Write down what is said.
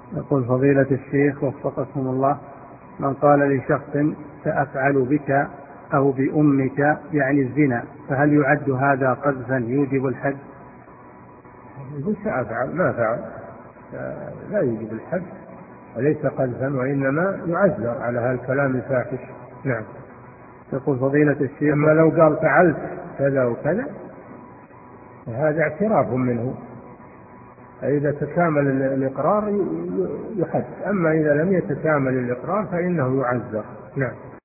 يقول فضيلة الشيخ وفقكم الله، من قال لشخص سأفعل بك أو بأمك يعني الزنا، فهل يعد هذا قذفا يوجب الحد؟ يقول سأفعل ما فعل، لا يوجب الحد وليس قذفا، وإنما يعذر على هالكلام الفاحش. نعم. يقول فضيلة الشيخ أما لو قال فعلت كذا وكذا هذا اعتراف منه، إذا تكامل الإقرار يحد، أما إذا لم يتكامل الإقرار فإنه يعذر. نعم.